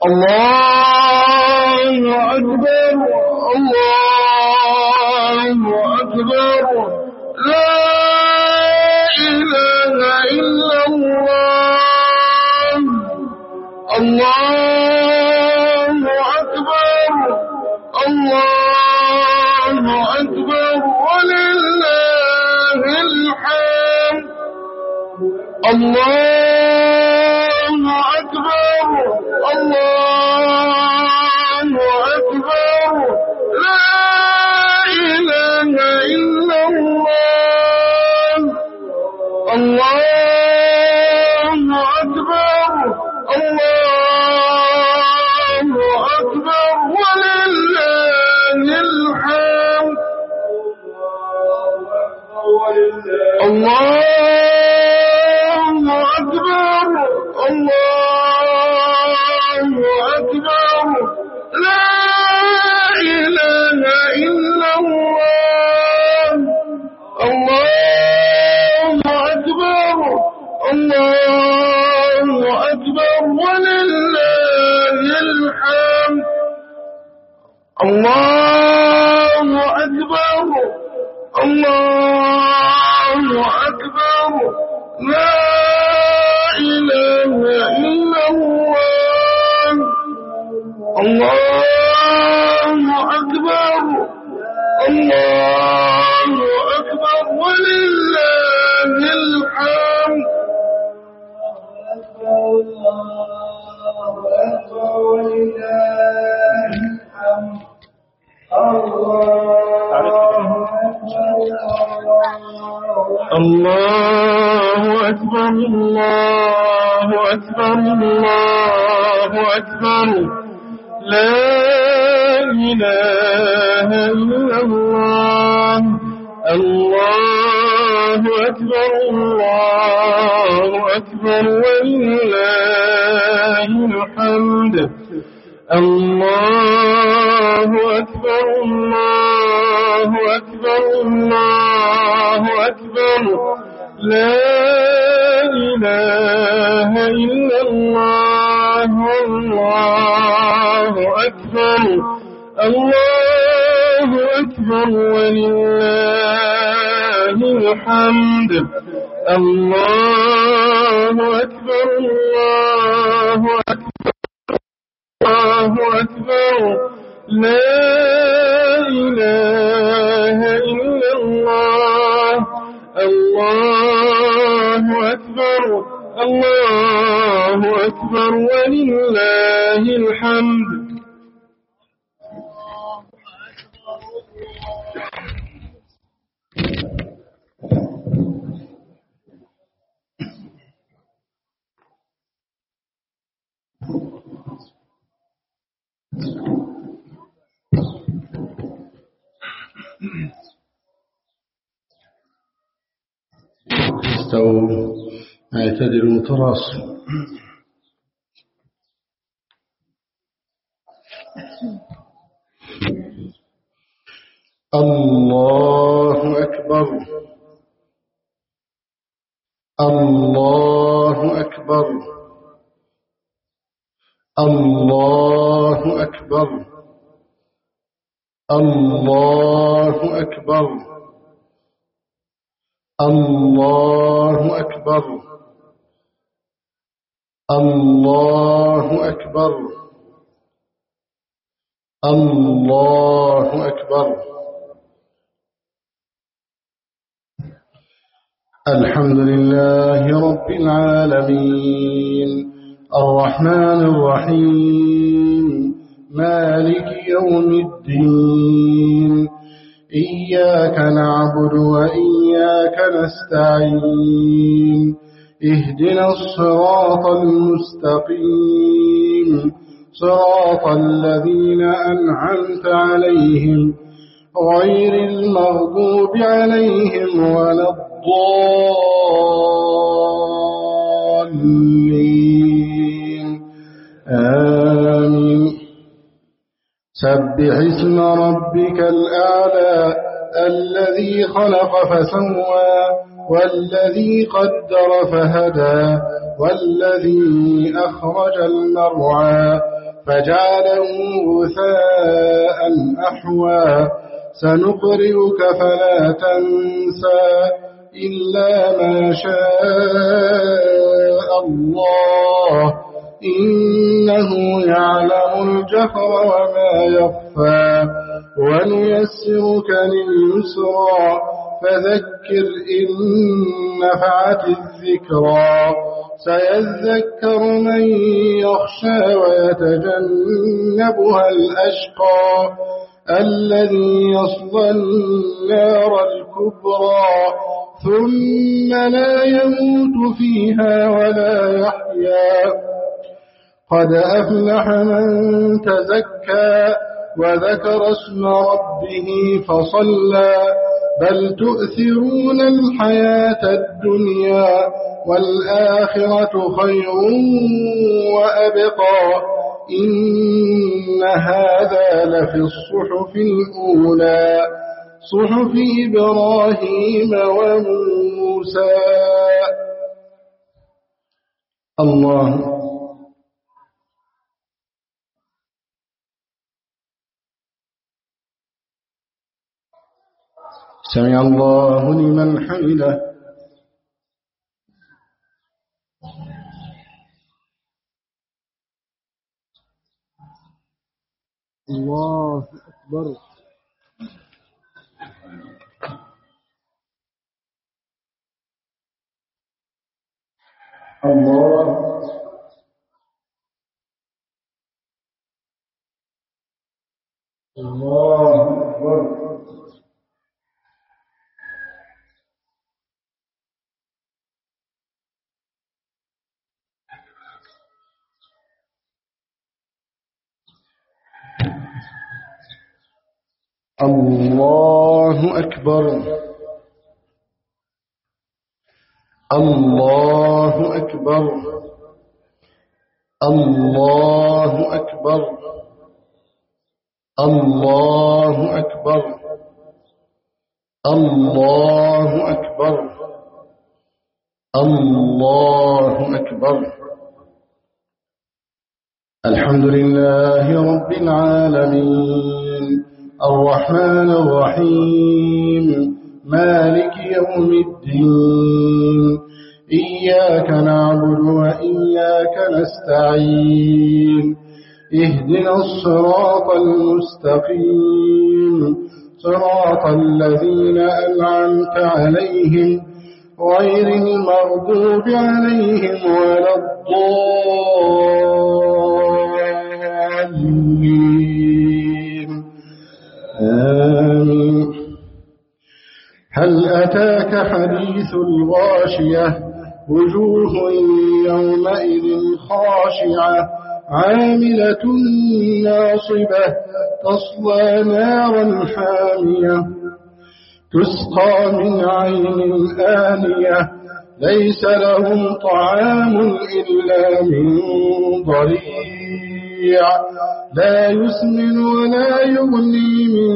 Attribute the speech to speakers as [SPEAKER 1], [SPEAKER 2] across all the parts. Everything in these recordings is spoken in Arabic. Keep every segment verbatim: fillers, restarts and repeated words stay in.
[SPEAKER 1] الله أكبر الله أكبر لا إله إلا الله الله أكبر الله أكبر ولله الحمد الله أكبر الله أكبر لا إله إلا الله الله أكبر الله أكبر ولله الحمد الله أكبر الله أكبر لا إله إلا الله الله أكبر الله أكبر ولله الحمد الله أكبر الله أكبر لا إله إلا الله الله أكبر الله أكبر ولله الحمد الله أكبر الله أكبر الله أكبر لا إله إلا الله الله أكبر الله أكبر ولله الحمد الله أكبر الله أكبر الله أكبر لا إله إلا الله الله أكبر الله أكبر ولله الحمد الله أكبر الله أكبر الله أكبر لا إله إلا الله الله أكبر الله أكبر ولله الحمد
[SPEAKER 2] استووا اعتدلوا متراصوا الله أكبر الله أكبر الله أكبر الله أكبر الله أكبر الله أكبر الله أكبر الحمد لله رب العالمين الرحمن الرحيم مالك يوم الدين إياك نعبد وإياك نستعين اهدنا الصراط المستقيم صراط الذين أنعمت عليهم غير المغضوب عليهم ولا الضالين آمين سبح اسم ربك الأعلى الذي خلق فسوى والذي قدر فهدى والذي أخرج المرعى فجعله غثاء أحوى سنقرئك فلا تنسى إلا ما شاء الله إنه يعلم الجهر وما يخفى ونيسرك لليسرى فذكر إن نفعت الذكرى سيذكر من يخشى ويتجنبها الأشقى الذي يصلى النار الكبرى ثم لا يموت فيها ولا يحيا قد أفلح من تزكى وذكر اسم ربه فصلى بل تؤثرون الحياة الدنيا والآخرة خير وأبقى إن هذا لفي الصحف الأولى صحف إبراهيم وموسى. الله سمع الله لمن حمده.
[SPEAKER 1] الله أكبر.
[SPEAKER 2] الله الله أكبر. الله أكبر. الله أكبر. الله أكبر. الله أكبر. الله أكبر. الله أكبر. الحمد لله رب العالمين الرحمن الرحيم مالك يوم الدين إياك نعبد وإياك نستعين اهدنا الصراط المستقيم صراط الذين أنعمت عليهم غير المغضوب عليهم ولا الضالين آمين. هل أتاك حديث الغاشية وجوه يومئذ خاشعة عاملة ناصبة تصلى نارا حامية تسقى من عين آنية ليس لهم طعام إلا من ضريع لا يسمن ولا يغني من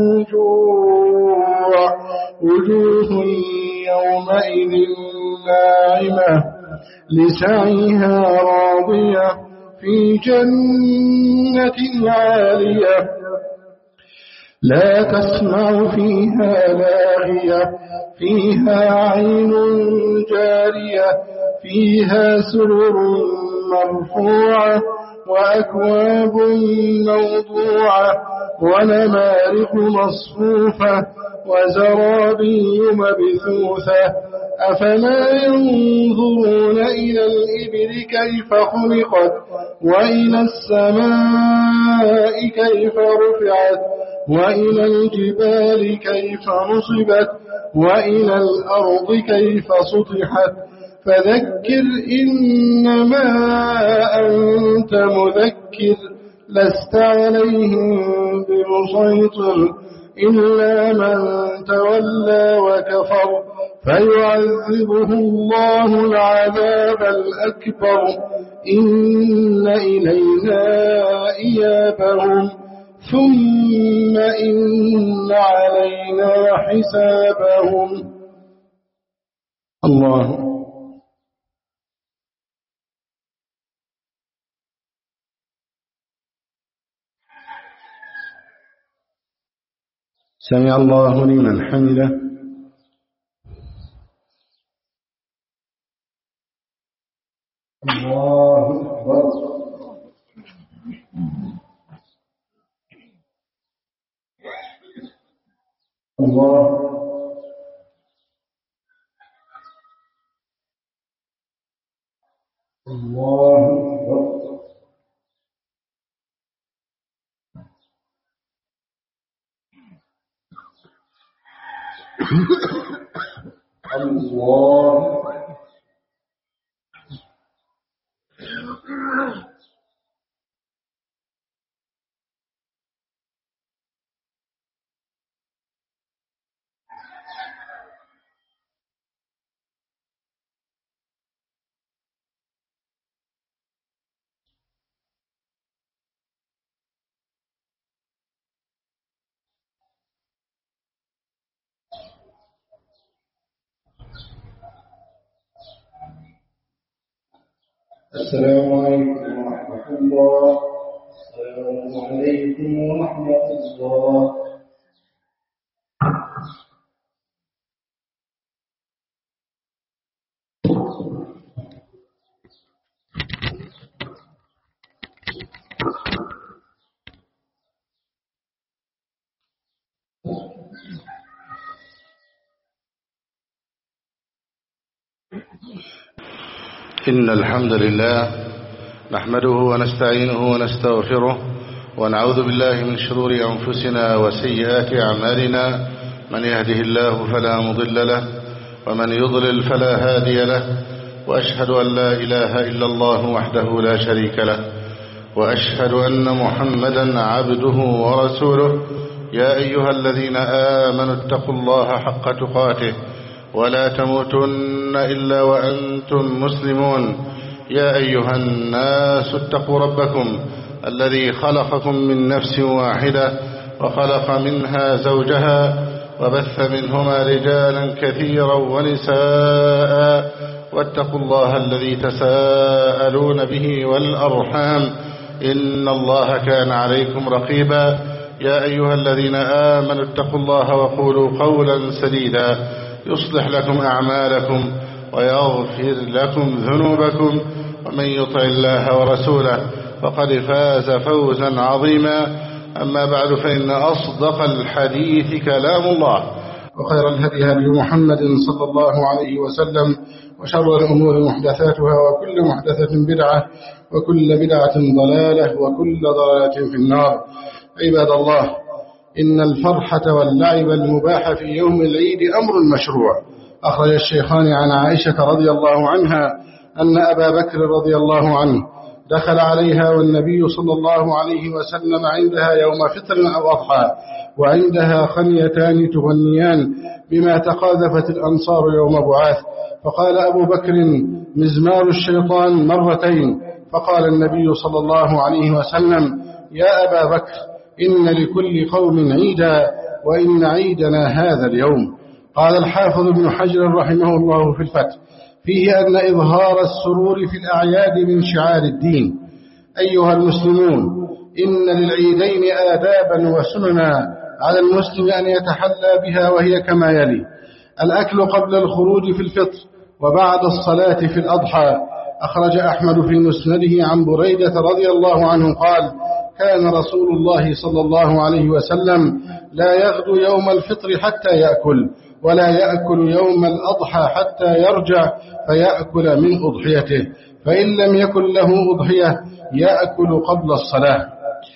[SPEAKER 2] جوع وجوه يومئذ ناعمة لسعيها راضية في جنة عالية لا تسمع فيها لاغية فيها عين جارية فيها سرر مرفوعة وأكواب موضوعة ونمارق مصفوفة وزرابي مبثوثة أفلا ينظرون إلى الإبل كيف خلقت وإلى السماء كيف رفعت وإلى الجبال كيف نصبت وإلى الأرض كيف سطحت فذكر إنما أنت مذكر لست عليهم بمسيطر إلا من تولى وكفر فيعذبه الله العذاب الأكبر إن إلينا إيابهم ثم إن علينا حسابهم. الله. سمع الله لمن حمده. الله أكبر. الله الله الله. السلام عليكم ورحمة الله. السلام عليكم ورحمة الله.
[SPEAKER 3] إن الحمد لله نحمده ونستعينه ونستغفره ونعوذ بالله من شرور أنفسنا وسيئات أعمالنا. من يهده الله فلا مضل له ومن يضلل فلا هادي له، وأشهد أن لا إله إلا الله وحده لا شريك له، وأشهد أن محمدا عبده ورسوله. يا أيها الذين آمنوا اتقوا الله حق تقاته ولا تموتن إلا وأنتم مسلمون. يا أيها الناس اتقوا ربكم الذي خلقكم من نفس واحدة وخلق منها زوجها وبث منهما رجالا كثيرا ونساء، واتقوا الله الذي تساءلون به والأرحام إن الله كان عليكم رقيبا. يا أيها الذين آمنوا اتقوا الله وقولوا قولا سديدا يصلح لكم أعمالكم ويغفر لكم ذنوبكم، ومن يطع الله ورسوله فقد فاز فوزا عظيما. أما بعد، فإن أصدق الحديث كلام الله،
[SPEAKER 2] وخير الهدي هدي محمد صلى الله عليه وسلم، وشر الأمور محدثاتها، وكل محدثة بدعة، وكل بدعة ضلالة، وكل ضلالة في النار. عباد الله، إن الفرحة واللعب المباح في يوم العيد أمر مشروع. أخرج الشيخان عن عائشة رضي الله عنها أن أبا بكر رضي الله عنه دخل عليها والنبي صلى الله عليه وسلم عندها يوم فطر أو أضحى، وعندها خنيتان تغنيان بما تقاذفت الأنصار يوم بعاث. فقال أبو بكر: مزمار الشيطان مرتين. فقال النبي صلى الله عليه وسلم: يا أبا بكر، إن لكل قوم عيدا، وإن عيدنا هذا اليوم. قال الحافظ ابن حجر رحمه الله في الفتح: فيه أن إظهار السرور في الأعياد من شعار الدين. أيها المسلمون، إن للعيدين آدابا وسننا على المسلم أن يتحلى بها، وهي كما يلي: الأكل قبل الخروج في الفطر، وبعد الصلاة في الأضحى. أخرج أحمد في مسنده عن بريدة رضي الله عنه قال: كان رسول الله صلى الله عليه وسلم لا يغدو يوم الفطر حتى يأكل، ولا يأكل يوم الأضحى حتى يرجع فيأكل من أضحيته، فإن لم يكن له أضحية يأكل قبل الصلاة.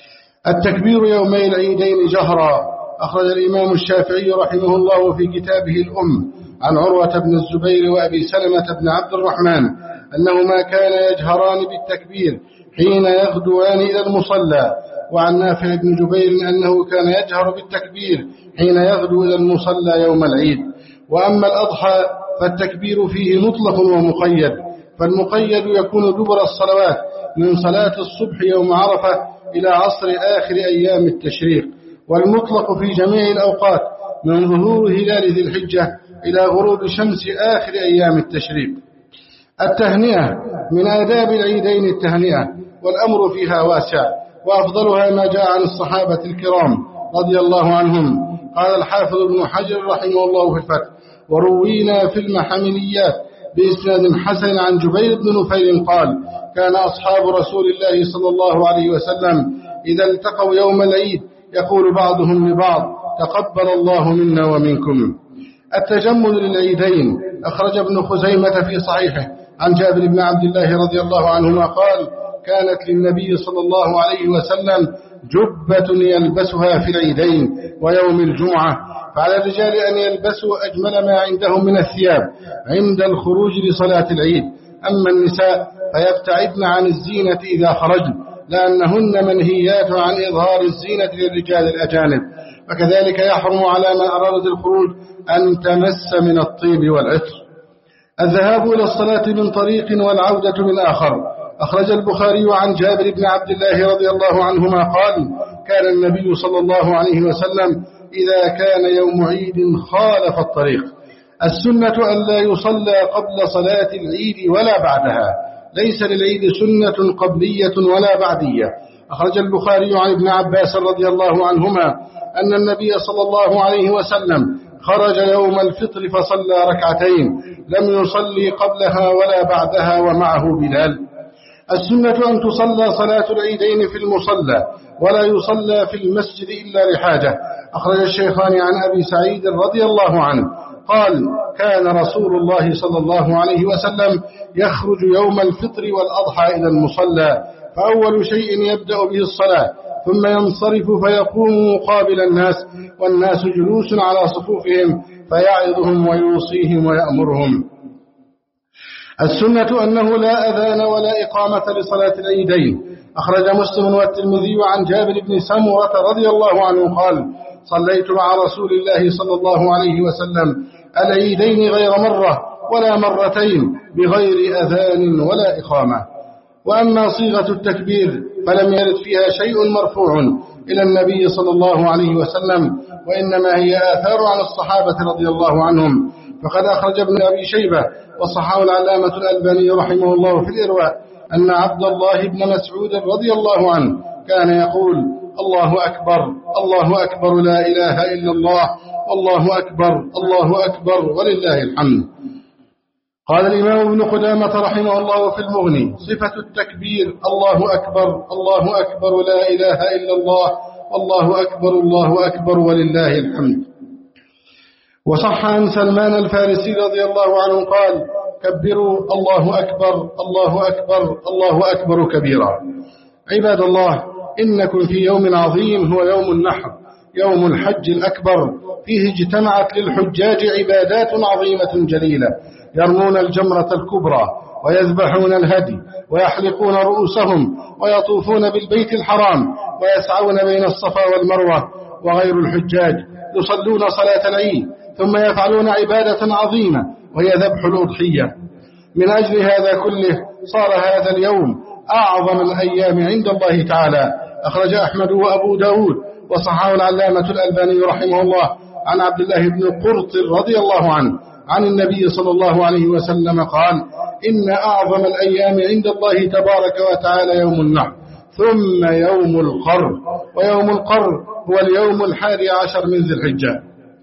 [SPEAKER 2] التكبير يومي العيدين جهرا. أخرج الإمام الشافعي رحمه الله في كتابه الأم عن عروة بن الزبير وأبي سلمة بن عبد الرحمن أنهما كانا يجهران بالتكبير حين يغدوان إلى المصلى، وعن نافع بن جبير أنه كان يجهر بالتكبير حين يغدو إلى المصلى يوم العيد. وأما الأضحى فالتكبير فيه مطلق ومقيد، فالمقيد يكون دبر الصلوات من صلاة الصبح يوم عرفة إلى عصر آخر أيام التشريق، والمطلق في جميع الأوقات من ظهور هلال ذي الحجة إلى غروب شمس آخر أيام التشريق. التهنئة من آداب العيدين التهنئة، والأمر فيها واسع، وأفضلها ما جاء عن الصحابة الكرام رضي الله عنهم. قال الحافظ ابن حجر رحمه الله في الفتح: وروينا في المحمليات بإسناد حسن عن جبير بن نفيل قال: كان أصحاب رسول الله صلى الله عليه وسلم إذا التقوا يوم العيد يقول بعضهم لبعض: تقبل الله منا ومنكم. التجمل للعيدين. أخرج ابن خزيمة في صحيحه عن جابر بن عبد الله رضي الله عنهما قال: كانت للنبي صلى الله عليه وسلم جبة يلبسها في العيدين ويوم الجمعة، فعلى الرجال أن يلبسوا أجمل ما عندهم من الثياب عند الخروج لصلاة العيد. أما النساء فيبتعدن عن الزينة إذا خرجن، لأنهن منهيات عن إظهار الزينة للرجال الأجانب، وكذلك يحرم على من أراد الخروج أن تمس من الطيب والعطر. الذهاب إلى الصلاة من طريق والعودة من آخر. أخرج البخاري عن جابر بن عبد الله رضي الله عنهما قال: كان النبي صلى الله عليه وسلم إذا كان يوم عيد خالف الطريق. السنة أن لا يصلى قبل صلاة العيد ولا بعدها، ليس للعيد سنة قبلية ولا بعدية. أخرج البخاري عن ابن عباس رضي الله عنهما أن النبي صلى الله عليه وسلم خرج يوم الفطر فصلى ركعتين، لم يصلي قبلها ولا بعدها، ومعه بلال. السنة أن تصلى صلاة العيدين في المصلى، ولا يصلى في المسجد إلا لحاجة. أخرج الشيخان عن أبي سعيد رضي الله عنه قال: كان رسول الله صلى الله عليه وسلم يخرج يوم الفطر والأضحى إلى المصلى، فأول شيء يبدأ به الصلاة، ثم ينصرف فيقوم مقابل الناس، والناس جلوس على صفوفهم، فيعظهم ويوصيهم ويأمرهم. السنة أنه لا أذان ولا إقامة لصلاة العيدين. أخرج مسلم والترمذي عن جابر بن سمرة رضي الله عنه قال: صليت مع رسول الله صلى الله عليه وسلم العيدين غير مرة ولا مرتين بغير أذان ولا إقامة. وأما صيغة التكبير فلم يرد فيها شيء مرفوع إلى النبي صلى الله عليه وسلم، وإنما هي آثار عن الصحابة رضي الله عنهم. فقد أخرج ابن أبي شيبة وصححه العلامة الألباني رحمه الله في الإرواء أن عبد الله بن مسعود رضي الله عنه كان يقول: الله أكبر الله أكبر لا إله إلا الله والله أكبر الله أكبر ولله الحمد. قال الإمام ابن قدامة رحمه الله في المغني: صفة التكبير الله أكبر الله أكبر لا إله إلا الله والله أكبر الله أكبر ولله الحمد. وصح عن سلمان الفارسي رضي الله عنه قال: كبروا الله أكبر الله أكبر الله أكبر كبيرا. عباد الله، إنكم في يوم عظيم هو يوم النحر، يوم الحج الأكبر، فيه اجتمعت للحجاج عبادات عظيمة جليلة، يرمون الجمرة الكبرى ويذبحون الهدي ويحلقون رؤوسهم ويطوفون بالبيت الحرام ويسعون بين الصفا والمروة. وغير الحجاج يصلون صلاة العيد ثم يفعلون عبادة عظيمة وهي ذبح الأضحية. من أجل هذا كله صار هذا اليوم أعظم الأيام عند الله تعالى. أخرج أحمد وأبو داود وصححه العلامة الألباني رحمه الله عن عبد الله بن قرط رضي الله عنه عن النبي صلى الله عليه وسلم قال: إن أعظم الأيام عند الله تبارك وتعالى يوم النحر، ثم يوم القر، ويوم القر هو اليوم الحادي عشر من ذي الحجة.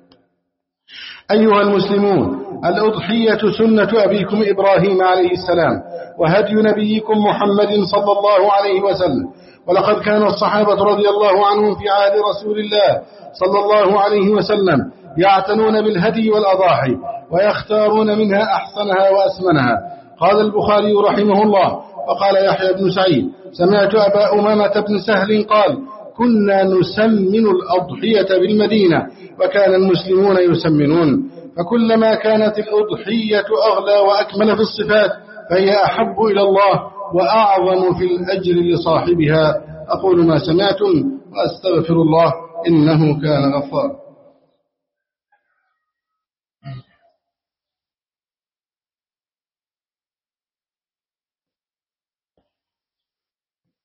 [SPEAKER 2] أيها المسلمون، الأضحية سنة أبيكم إبراهيم عليه السلام، وهدي نبيكم محمد صلى الله عليه وسلم. ولقد كان الصحابة رضي الله عنهم في عهد رسول الله صلى الله عليه وسلم يعتنون بالهدي والأضاحي ويختارون منها أحسنها وأسمنها. قال البخاري رحمه الله: وقال يحيى بن سعيد: سمعت أبا أمامة بن سهل قال: كنا نسمن الأضحية بالمدينة، وكان المسلمون يسمنون. فكلما كانت الأضحية أغلى وأكمل في الصفات فهي أحب إلى الله وأعظم في الأجر لصاحبها. أقول ما سمعتم وأستغفر الله إنه كان غفارا.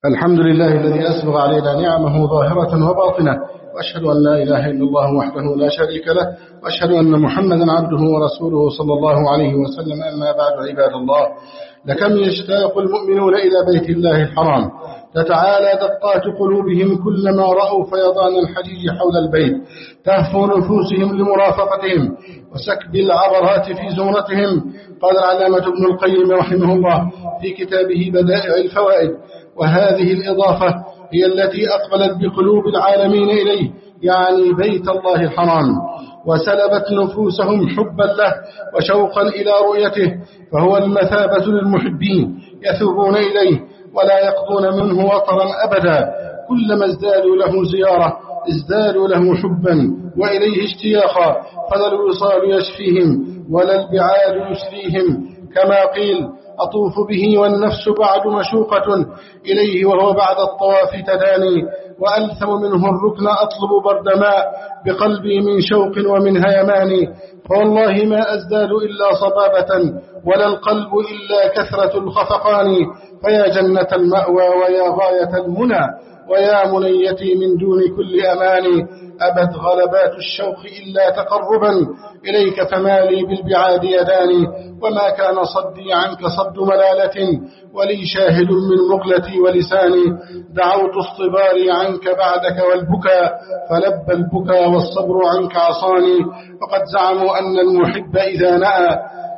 [SPEAKER 2] الحمد لله الذي أسبغ علينا نعمه ظاهرة وباطنة، وأشهد أن لا إله إلا الله وحده لا شريك له، وأشهد أن محمدا عبده ورسوله صلى الله عليه وسلم. أما بعد، عباد الله، لكم يشتاق المؤمنون إلى بيت الله الحرام، تتعالى دقات قلوبهم كلما رأوا فيضان الحجيج حول البيت، تهفو نفوسهم لمرافقتهم وسكب العبرات في زمرتهم. قال العلامة ابن القيم رحمه الله في كتابه بدائع الفوائد: وهذه الإضافة هي التي أقبلت بقلوب العالمين إليه، يعني بيت الله الحرام، وسلبت نفوسهم حبا له وشوقا إلى رؤيته، فهو المثابة للمحبين يثوبون إليه ولا يقضون منه وطرا أبدا. كلما ازدادوا له زيارة ازدادوا له حبا وإليه اشتياقا، فلا الوصال يشفيهم ولا البعاد يسليهم. كما قيل: أطوف به والنفس بعد مشوقة إليه، وهو بعد الطواف تداني، وألثم منه الركن أطلب برد ماء بقلبي من شوق ومن هيمان. فوالله ما أزداد إلا صبابة ولا القلب إلا كثرة الخفقان. فيا جنة المأوى ويا غاية المنى ويا منيتي من دون كل أمان، أبت غلبات الشوق إلا تقربا إليك، فمالي بالبعاد يداني. وما كان صدي عنك صد ملالة، ولي شاهد من مقلتي ولساني. دعوت اصطباري عنك بعدك والبكاء، فلبى البكاء والصبر عنك عصاني. وقد زعموا أن المحب إذا نأى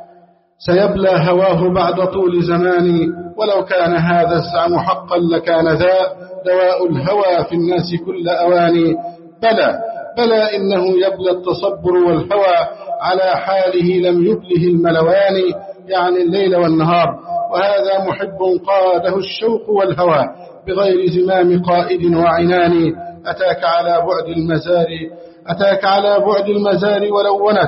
[SPEAKER 2] سيبلى هواه بعد طول زماني، ولو كان هذا الزعم حقا لكان ذا دواء الهوى في الناس كل أواني. بلى بلى إنه يبلى التصبر والهوى على حاله لم يبله الملوان، يعني الليل والنهار. وهذا محب قاده الشوق والهوى بغير زمام قائد وعنان. أتاك على بعد المزار أتاك على بعد المزار ولونت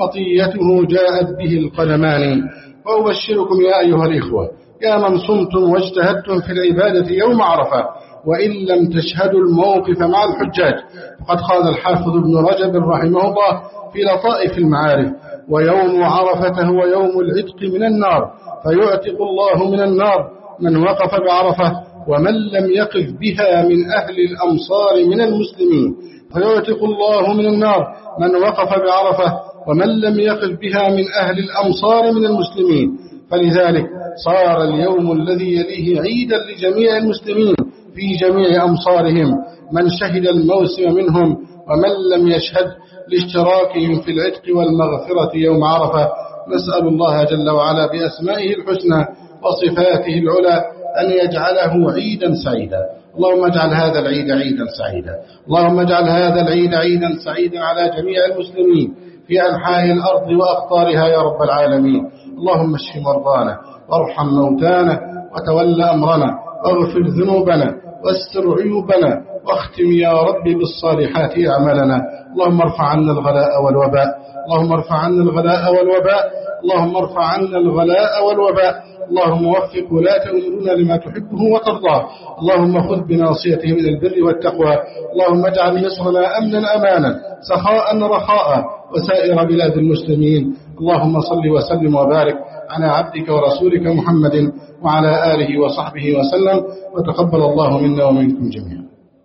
[SPEAKER 2] مطيته جاءت به القدمان. وأبشركم يا أيها الإخوة، يا من صمتم واجتهدتم في العبادة يوم عرفة، وإن لم تشهدوا الموقف مع الحجاج، فقد قال الحافظ ابن رجب رحمه الله في لطائف المعارف: ويوم عرفة هو يوم العتق من النار، فيعتق الله من النار من وقف بعرفة، ومن لم يقف بها من أهل الأمصار من المسلمين. فيعتق الله من النار من وقف بعرفة، ومن لم يقف بها من أهل الأمصار من المسلمين. فلذلك صار اليوم الذي يليه عيدا لجميع المسلمين في جميع أمصارهم، من شهد الموسم منهم ومن لم يشهد، لاشتراكهم في العتق والمغفرة يوم عرفة. نسأل الله جل وعلا بأسمائه الحسنى وصفاته العلى أن يجعله عيدا سعيدا. اللهم اجعل هذا العيد عيدا سعيدا، اللهم اجعل هذا العيد عيدا سعيدا على جميع المسلمين في أنحاء الأرض وأقطارها يا رب العالمين. اللهم اشف مرضانا وارحم موتانا وتول أمرنا واغفر ذنوبنا واستر عيوبنا، واختم يا رب بالصالحات أعمالنا. اللهم ارفع عنا الغلاء والوباء اللهم ارفع عنا الغلاء والوباء اللهم ارفع عنا الغلاء والوباء اللهم وفق ولاة أمورنا لما تحبه وترضاه. اللهم خذ بناصيتهم إلى البر والتقوى. اللهم اجعل مصرنا أمنا أمانا سخاء رخاء وسائر بلاد المسلمين. اللهم صل وسلم وبارك على عبدك ورسولك محمد وعلى آله وصحبه وسلم، وتقبل الله منا ومنكم جميعا.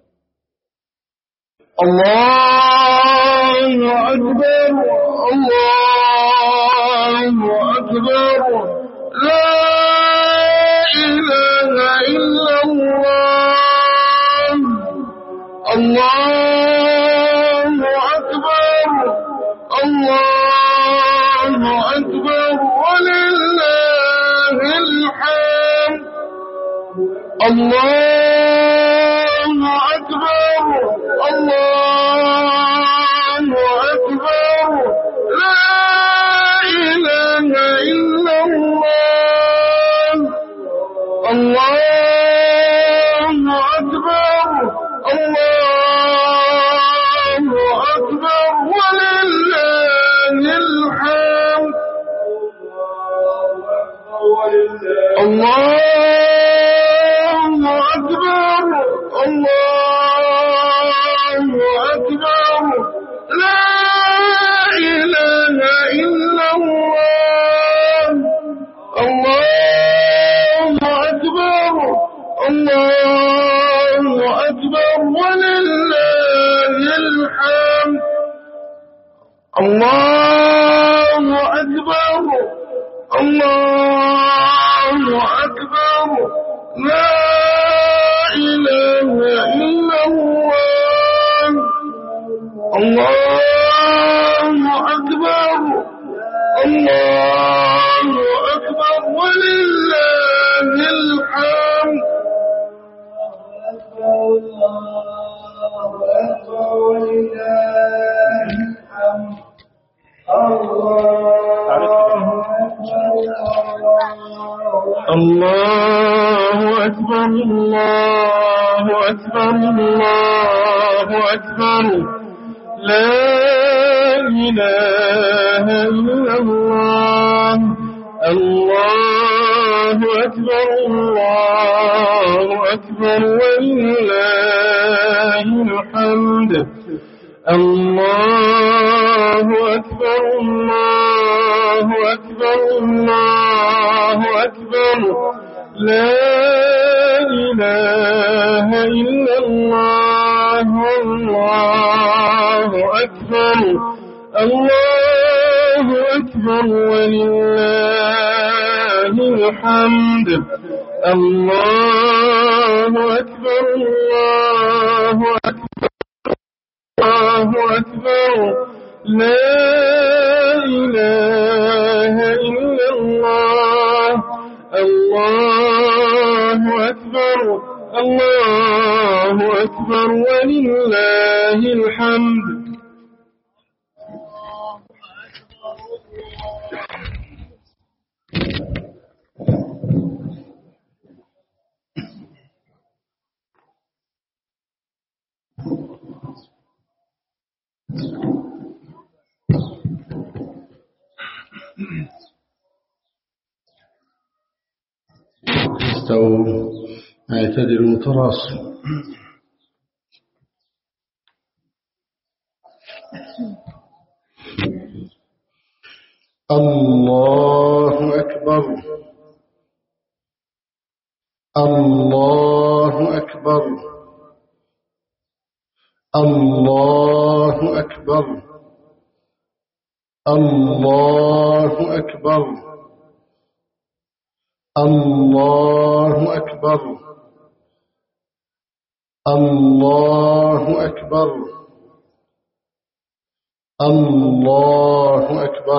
[SPEAKER 4] الله أكبر الله أكبر، لا إله إلا الله. الله أكبر الله أكبر ولله الحمد. الله أكبر الله أكبر، لا إله إلا الله. الله أكبر الله أكبر ولله الحمد. الله أكبر الله أكبر، لا إله إلا الله. الله أكبر الله الله أكبر الله أكبر لا إله إلا الله الله أكبر الله أكبر ولله الحمد الله أكبر الله أكبر الله أكبر لا إله إلا الله الله أكبر الله أكبر ولله الحمد الله أكبر الله أكبر الله أكبر لا إله إلا الله الله أكبر الله أكبر ولله الحمد الله أكبر الله أكبر الله أكبر لا إله إلا الله الله أكبر الله أكبر ولله الحمد
[SPEAKER 2] استووا اعتدلوا تراصوا الله أكبر الله أكبر الله أكبر الله أكبر الله أكبر الله أكبر الله أكبر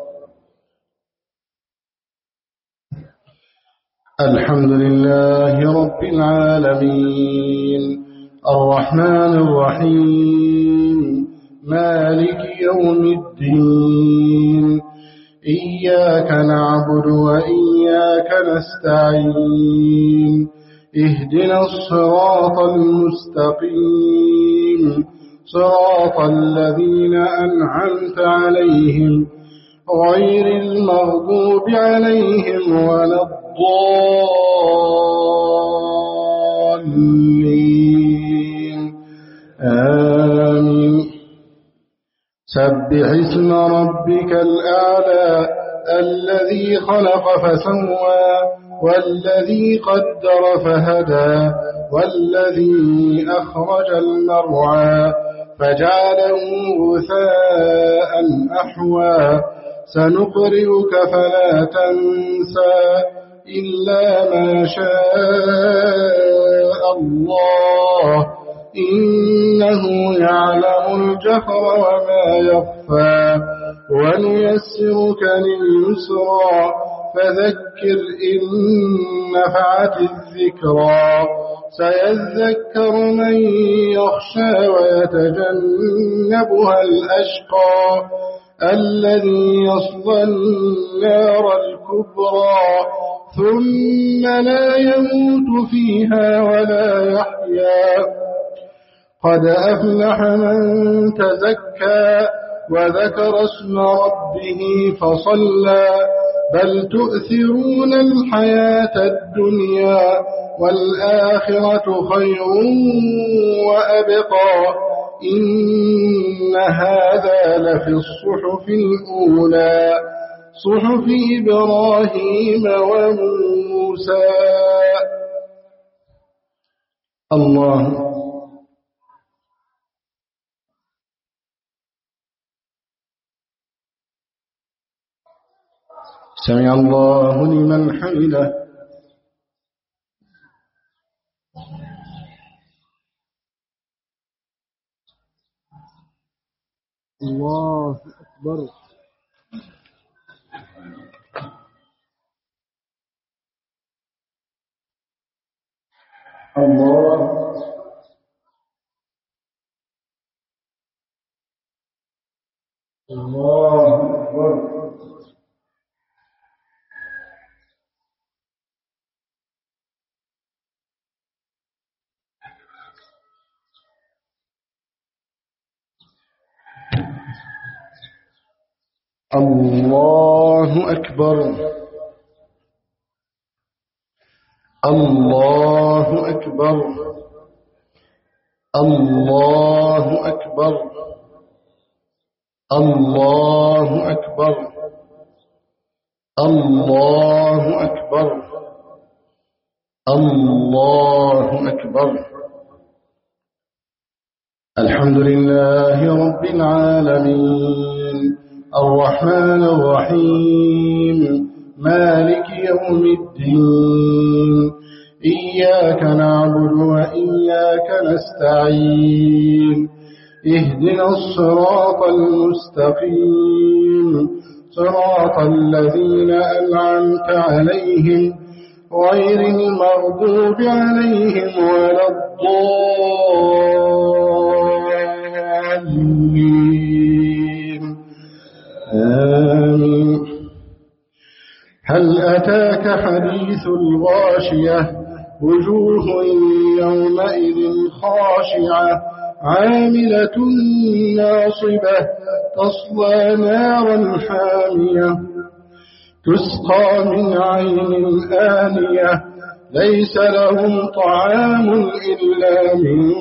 [SPEAKER 2] الحمد لله رب العالمين الرحمن الرحيم مالك يوم الدين إياك نعبد وإياك نستعين اهدنا الصراط المستقيم صراط الذين أنعمت عليهم غير المغضوب عليهم ولا الضالين آمين سبح اسم ربك الأعلى الذي خلق فسوى والذي قدر فهدى والذي أخرج المرعى فجعله غثاء أحوى سنقرئك فلا تنسى إلا ما شاء الله إنه يعلم الجهر وما يخفى ونيسرك لليسرى فذكر إن نفعت الذكرى سيذكر من يخشى ويتجنبها الأشقى الذي يصلى النار الكبرى ثم لا يموت فيها ولا يحيا قد أفلح من تزكى وذكر اسم ربه فصلى بل تؤثرون الحياة الدنيا والآخرة خير وأبقى إن هذا لفي الصحف الأولى صحف إبراهيم وموسى. الله سمع الله لمن حمده.
[SPEAKER 1] الله أكبر.
[SPEAKER 2] الله الله أكبر. الله أكبر. الله أكبر. الله أكبر. الله أكبر. الله أكبر. الله أكبر. الحمد لله رب العالمين الرحمن الرحيم مالك يوم الدين إياك نعبد وإياك نستعين اهدنا الصراط المستقيم صراط الذين أنعمت عليهم غير المغضوب عليهم ولا الضالين آمين. هل أتاك حديث الغاشية وجوه يومئذ خاشعة عاملة ناصبة تصلى نارا حامية تسقى من عين آنية ليس لهم طعام إلا من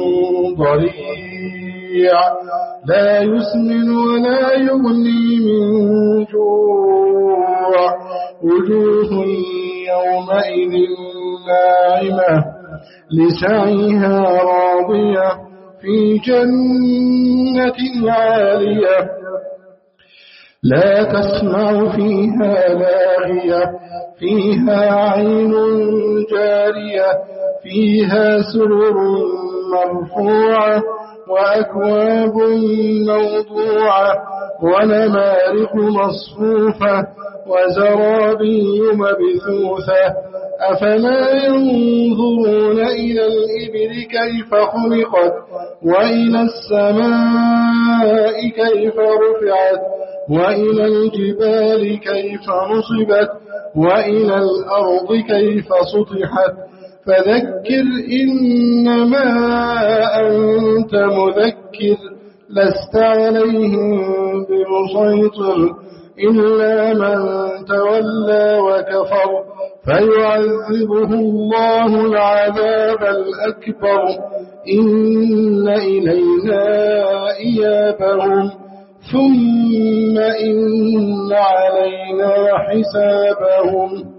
[SPEAKER 2] ضريع لا يسمن ولا يغني من جوع وجوه يومئذ ناعمة لسعيها راضية في جنة عالية لا تسمع فيها لاغية فيها عين جارية فيها سرر مرفوعة وأكواب موضوعة ونمارق مصفوفة وزرابي مبثوثة أفلا ينظرون إلى الإبل كيف خلقت وإلى السماء كيف رفعت وإلى الجبال كيف نصبت وإلى الأرض كيف سطحت فذكر إنما أنت مذكر لست عليهم بمسيطر إلا من تولى وكفر فيعذبه الله العذاب الأكبر إن إلينا إيابهم ثم إن علينا حسابهم.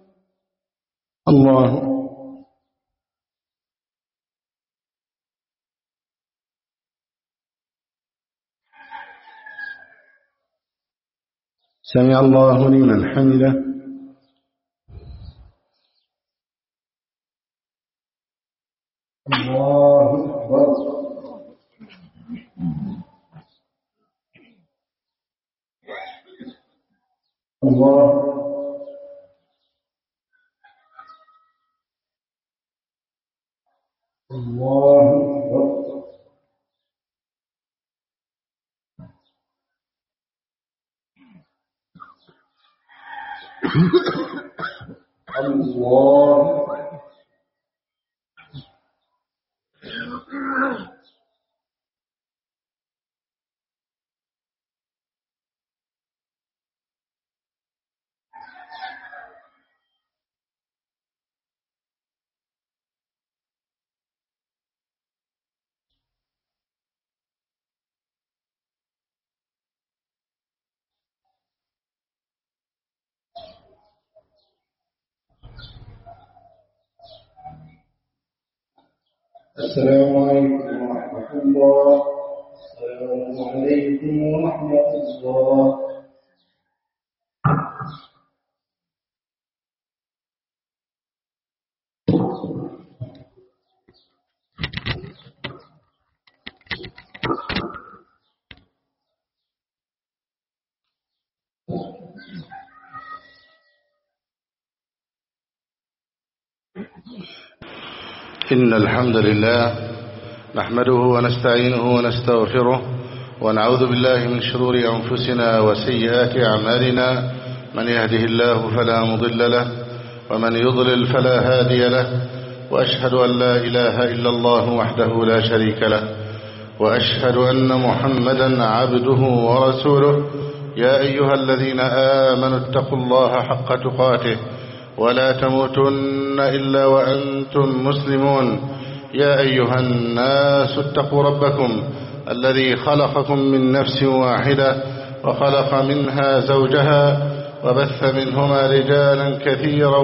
[SPEAKER 2] الله سمع الله لمن حمده. الله أكبر. الله الله أكبر. الله السلام عليكم ورحمة الله. السلام عليكم ورحمة الله.
[SPEAKER 3] إن الحمد لله نحمده ونستعينه ونستغفره ونعوذ بالله من شرور أنفسنا وسيئات أعمالنا، من يهده الله فلا مضل له ومن يضلل فلا هادي له، وأشهد أن لا إله إلا الله وحده لا شريك له، وأشهد أن محمدا عبده ورسوله. يا أيها الذين آمنوا اتقوا الله حق تقاته ولا تموتن إلا وأنتم مسلمون. يا أيها الناس اتقوا ربكم الذي خلقكم من نفس واحدة وخلق منها زوجها وبث منهما رجالا كثيرا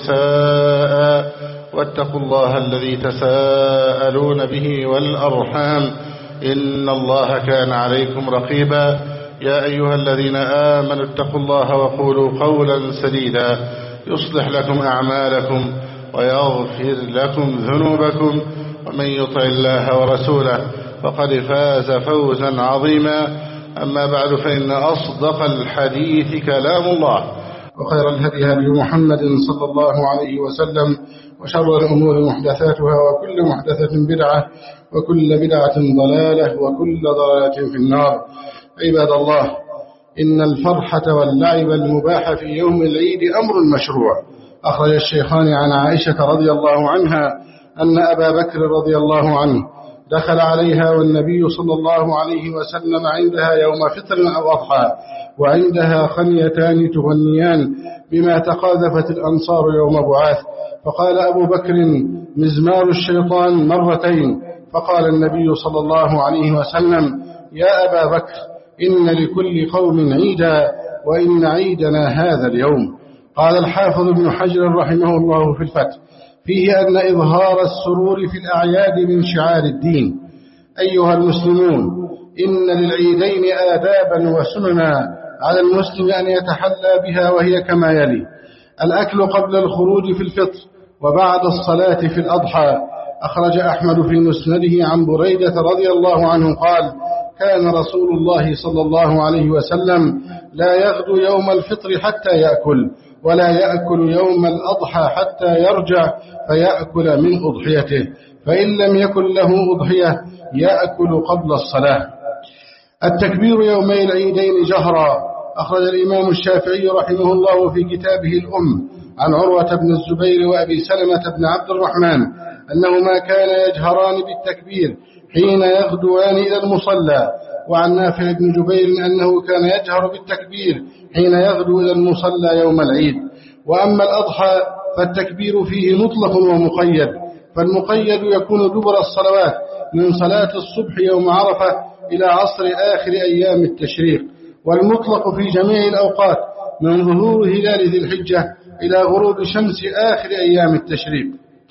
[SPEAKER 3] ونساء، واتقوا الله الذي تساءلون به والأرحام إن الله كان عليكم رقيبا. يا أيها الذين آمنوا اتقوا الله وقولوا قولا سديدا يصلح لكم أعمالكم ويغفر لكم ذنوبكم، ومن يطع الله ورسوله فقد فاز فوزا عظيما. أما بعد، فإن أصدق الحديث كلام الله،
[SPEAKER 2] وخير الهدي هدي محمد صلى الله عليه وسلم، وشر الأمور محدثاتها، وكل محدثة بدعة، وكل بدعة ضلالة، وكل ضلالة في النار. عباد الله، إن الفرحة واللعب المباح في يوم العيد أمر مشروع. أخرج الشيخان عن عائشة رضي الله عنها أن أبا بكر رضي الله عنه دخل عليها والنبي صلى الله عليه وسلم عندها يوم فطر أو أضحى، وعندها خنيتان تغنيان بما تقاذفت الأنصار يوم بعاث. فقال أبو بكر: مزمار الشيطان مرتين. فقال النبي صلى الله عليه وسلم: يا أبا بكر، إن لكل قوم عيدا، وإن عيدنا هذا اليوم. قال الحافظ ابن حجر رحمه الله في الفتح: فيه أن إظهار السرور في الأعياد من شعار الدين. أيها المسلمون، إن للعيدين آدابا وسننا على المسلم أن يتحلى بها، وهي كما يلي: الأكل قبل الخروج في الفطر، وبعد الصلاة في الأضحى. أخرج أحمد في مسنده عن بريدة رضي الله عنه قال: كان رسول الله صلى الله عليه وسلم لا يغدو يوم الفطر حتى يأكل، ولا يأكل يوم الأضحى حتى يرجع فيأكل من أضحيته، فإن لم يكن له أضحية يأكل قبل الصلاة. التكبير يومي العيدين جهرا. أخرج الإمام الشافعي رحمه الله في كتابه الأم عن عروة بن الزبير وأبي سلمة بن عبد الرحمن أنهما كانا يجهران بالتكبير حين يغدوان إلى المصلى، وعن نافع بن جبير أنه كان يجهر بالتكبير حين يغدو إلى المصلى يوم العيد. وأما الأضحى فالتكبير فيه مطلق ومقيد، فالمقيد يكون دبر الصلوات من صلاة الصبح يوم عرفة إلى عصر آخر أيام التشريق، والمطلق في جميع الأوقات من ظهور هلال ذي الحجة إلى غروب شمس آخر أيام التشريق.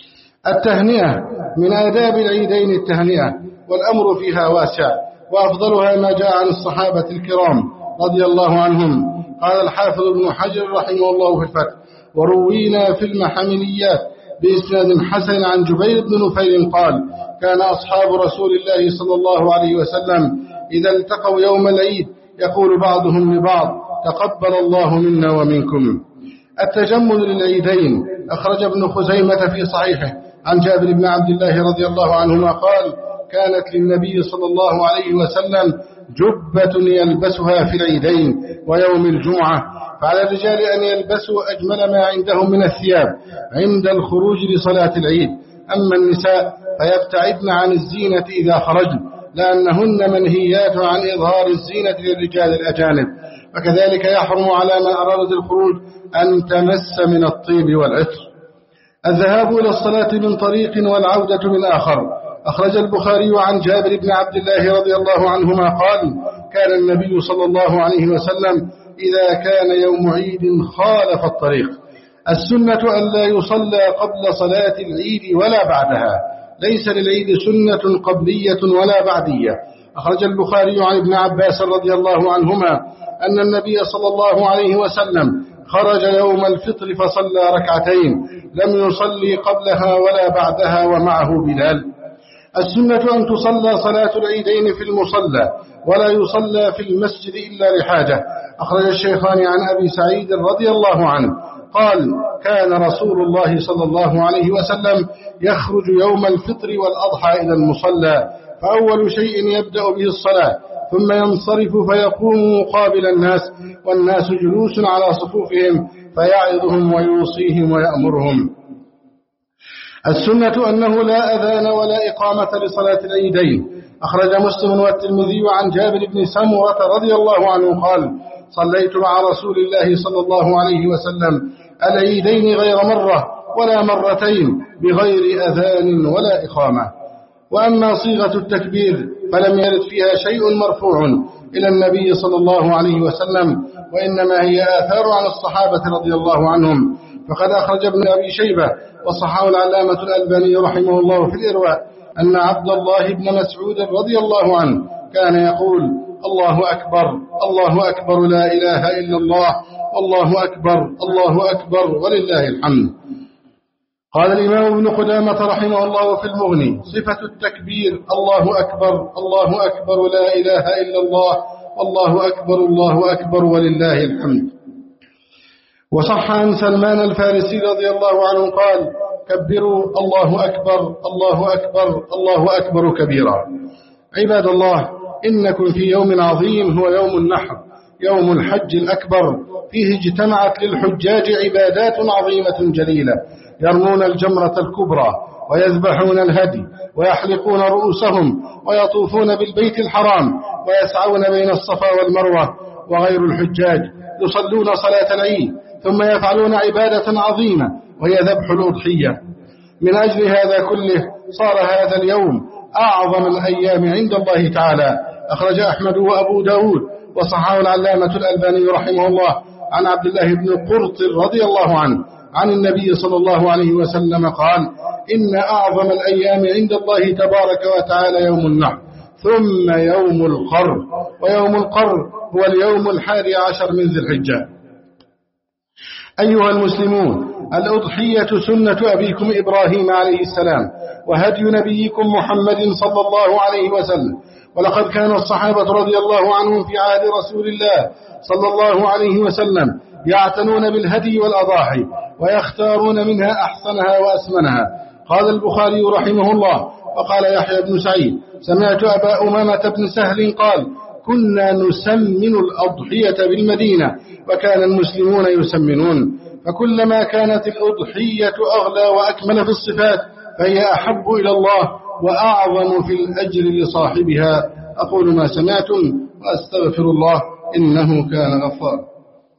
[SPEAKER 2] التهنئة من آداب العيدين التهنئة، والأمر فيها واسع، وأفضلها ما جاء عن الصحابة الكرام رضي الله عنهم. قال الحافظ ابن حجر رحمه الله في الفتح: وروينا في المحمليات بإسناد حسن عن جبير بن نفيل قال: كان أصحاب رسول الله صلى الله عليه وسلم إذا التقوا يوم العيد يقول بعضهم لبعض: تقبل الله منا ومنكم. التجمل للعيدين. أخرج ابن خزيمة في صحيحه عن جابر بن عبد الله رضي الله عنهما قال: كانت للنبي صلى الله عليه وسلم جبة يلبسها في العيدين ويوم الجمعة، فعلى الرجال أن يلبسوا أجمل ما عندهم من الثياب عند الخروج لصلاة العيد. أما النساء فيبتعدن عن الزينة إذا خرجن، لأنهن منهيات عن إظهار الزينة للرجال الأجانب، وكذلك يحرم على من أراد الخروج أن تمس من الطيب والعطر. الذهاب إلى الصلاة من طريق والعودة من آخر. أخرج البخاري عن جابر بن عبد الله رضي الله عنهما قال: كان النبي صلى الله عليه وسلم إذا كان يوم عيد خالف الطريق. السنة أن لا يصلى قبل صلاة العيد ولا بعدها، ليس للعيد سنة قبلية ولا بعدية. أخرج البخاري عن ابن عباس رضي الله عنهما أن النبي صلى الله عليه وسلم خرج يوم الفطر فصلى ركعتين لم يصلي قبلها ولا بعدها ومعه بلال. السنة أن تصلى صلاة العيدين في المصلى ولا يصلى في المسجد إلا لحاجة. أخرج الشيخان عن أبي سعيد رضي الله عنه قال كان رسول الله صلى الله عليه وسلم يخرج يوم الفطر والأضحى إلى المصلى، فأول شيء يبدأ به الصلاة، ثم ينصرف فيقوم مقابل الناس والناس جلوس على صفوفهم فيعظهم ويوصيهم ويأمرهم. السنة أنه لا أذان ولا إقامة لصلاة العيدين. أخرج مسلم والترمذي عن جابر بن سمرة رضي الله عنه قال صليت مع رسول الله صلى الله عليه وسلم العيدين غير مرة ولا مرتين بغير أذان ولا إقامة. وأما صيغة التكبير فلم يرد فيها شيء مرفوع إلى النبي صلى الله عليه وسلم، وإنما هي آثار عن الصحابة رضي الله عنهم. فقد أخرج ابن أبي شيبة وصححه العلامة الألباني رحمه الله في الإرواء أن عبد الله بن مسعود رضي الله عنه كان يقول الله أكبر الله أكبر لا إله إلا الله والله أكبر الله أكبر ولله الحمد. قال الإمام ابن قدامة رحمه الله في المغني صفة التكبير الله أكبر الله أكبر لا إله إلا الله والله أكبر الله أكبر ولله الحمد. وصح عن سلمان الفارسي رضي الله عنه قال كبروا الله أكبر الله أكبر الله أكبر كبيرا. عباد الله، إنكم في يوم عظيم هو يوم النحر، يوم الحج الأكبر، فيه اجتمعت للحجاج عبادات عظيمة جليلة، يرمون الجمرة الكبرى ويذبحون الهدي ويحلقون رؤوسهم ويطوفون بالبيت الحرام ويسعون بين الصفا والمروة. وغير الحجاج يصلون صلاة العيد ثم يفعلون عبادة عظيمة وهي ذبح الأضحية. من أجل هذا كله صار هذا اليوم أعظم الأيام عند الله تعالى. أخرج أحمد وأبو داود وصححه العلامة الألباني رحمه الله عن عبد الله بن قرط رضي الله عنه عن النبي صلى الله عليه وسلم قال إن أعظم الأيام عند الله تبارك وتعالى يوم النحر ثم يوم القر، ويوم القر هو اليوم الحادي عشر من ذي الحجة. أيها المسلمون، الأضحية سنة أبيكم إبراهيم عليه السلام وهدي نبيكم محمد صلى الله عليه وسلم. ولقد كان الصحابة رضي الله عنهم في عهد رسول الله صلى الله عليه وسلم يعتنون بالهدي والأضاحي ويختارون منها أحسنها وأسمنها. قال البخاري رحمه الله وقال يحيى بن سعيد سمعت أبا أمامة بن سهل قال كنا نسمن الأضحية بالمدينة وكان المسلمون يسمنون، فكلما كانت الأضحية أغلى وأكمل في الصفات فهي أحب إلى الله وأعظم في الأجر لصاحبها. أقول ما سمعتم وأستغفر الله إنه كان غفارا.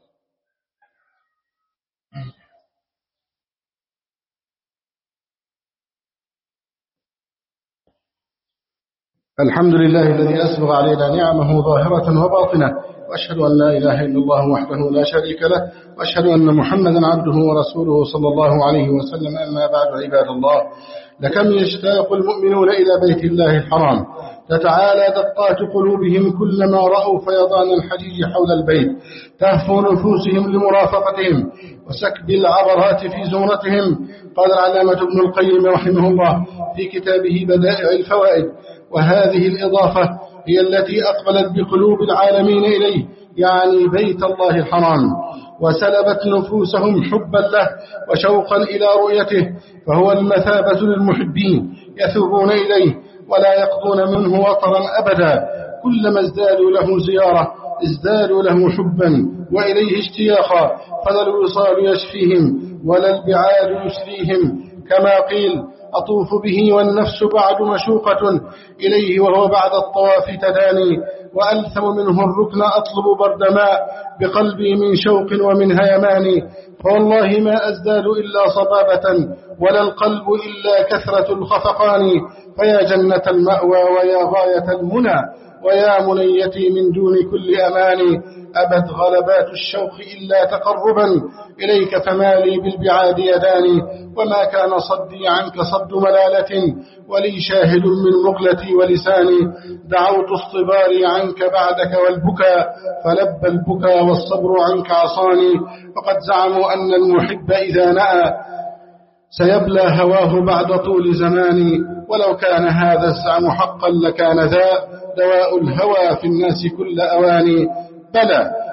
[SPEAKER 2] الحمد لله الذي أسبغ علينا نعمه ظاهرة وباطنة، وأشهد أن لا إله إلا الله وحده لا شريك له، وأشهد أن محمدا عبده ورسوله صلى الله عليه وسلم. أما بعد، عباد الله، لكم يشتاق المؤمنون إلى بيت الله الحرام، تتعالى دقات قلوبهم كلما رأوا فيضان الحجيج حول البيت، تهفو نفوسهم لمرافقتهم وسكب العبرات في زمرتهم. قال العلامة ابن القيم رحمه الله في كتابه بدائع الفوائد: وهذه الإضافة هي التي أقبلت بقلوب العالمين إليه، يعني بيت الله الحرام، وسلبت نفوسهم حبا له وشوقا إلى رؤيته، فهو المثابة للمحبين يثوبون إليه ولا يقضون منه وطرا أبدا. كلما ازدادوا له زيارة ازدادوا له حبا وإليه اشتياقا، فلا الوصال يشفيهم ولا البعاد يسليهم، كما قيل: أطوف به والنفس بعد مشوقة إليه وهو بعد الطواف تداني، وألثم منه الركن أطلب برد ماء بقلبي من شوق ومن هيمان، فوالله ما أزداد إلا صبابة ولا القلب إلا كثرة الخفقان، فيا جنة المأوى ويا غاية المنى ويا منيتي من دون كل أمان، أبت غلبات الشوق إلا تقربا إليك فمالي بالبعاد يداني، وما كان صدي عنك صد ملالة ولي شاهد من مقلتي ولساني، دعوت اصطباري عنك بعدك والبكاء فلب البكاء والصبر عنك عصاني، وقد زعموا أن المحب إذا نأى سيبلى هواه بعد طول زماني، ولو كان هذا الزعم حقا لكان ذا دواء الهوى في الناس كل أواني. بلى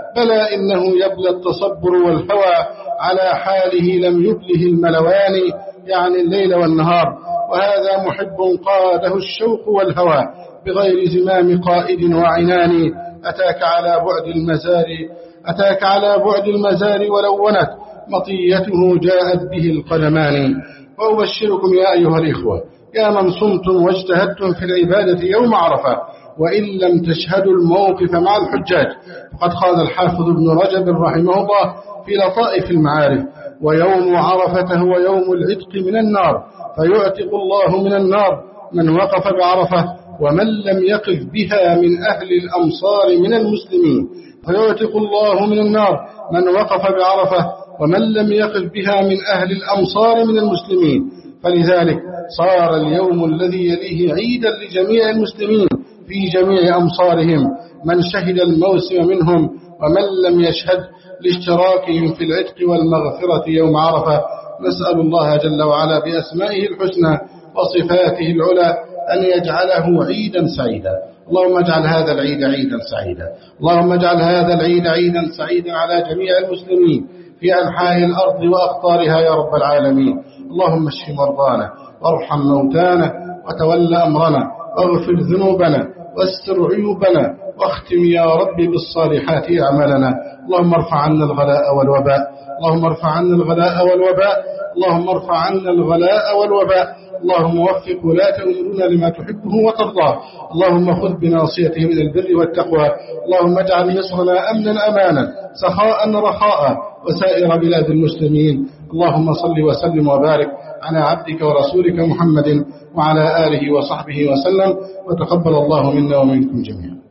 [SPEAKER 2] بلى إنه يبلى التصبر والهوى على حاله لم يبله الملوان، يعني الليل والنهار. وهذا محب قاده الشوق والهوى بغير زمام قائد وعنان. أتاك على بعد المزار أتاك على بعد المزار ولونت مطيته جاءت به القدمان. وأبشركم يا أيها الإخوة يا من صمتم واجتهدتم في العبادة يوم عرفة وإن لم تشهدوا الموقف مع الحجاج، فقد قال الحافظ ابن رجب رحمه الله في لطائف المعارف: ويوم عرفة هو يوم العتق من النار، فيعتق الله من النار من وقف بعرفة ومن لم يقف بها من أهل الأمصار من المسلمين، فيعتق الله من النار من وقف بعرفة ومن لم يقف بها من أهل الأمصار من المسلمين. فلذلك صار اليوم الذي يليه عيدا لجميع المسلمين في جميع أمصارهم، من شهد الموسم منهم ومن لم يشهد لاشتراكهم في العتق والمغفرة يوم عرفة. نسأل الله جل وعلا بأسمائه الحسنى وصفاته العلى أن يجعله عيدا سعيدا. اللهم اجعل هذا العيد عيدا سعيدا، اللهم اجعل هذا العيد عيدا سعيدا على جميع المسلمين في أنحاء الأرض وأقطارها يا رب العالمين. اللهم اشف مرضانا وارحم موتانا وتول أمرنا واغفر ذنوبنا واستر عيوبنا واختم يا رب بالصالحات أعمالنا. اللهم ارفع عنا الغلاء والوباء اللهم ارفع عنا الغلاء والوباء اللهم ارفع عنا الغلاء والوباء اللهم وفق ولاة أمورنا لما تحبه وترضاه. اللهم خذ بناصيته من البر والتقوى. اللهم اجعل مصرنا أمنا أمانا سخاء رخاء وسائر بلاد المسلمين. اللهم صل وسلم وبارك على عبدك ورسولك محمد وعلى آله وصحبه وسلم، وتقبل الله منا ومنكم جميعا.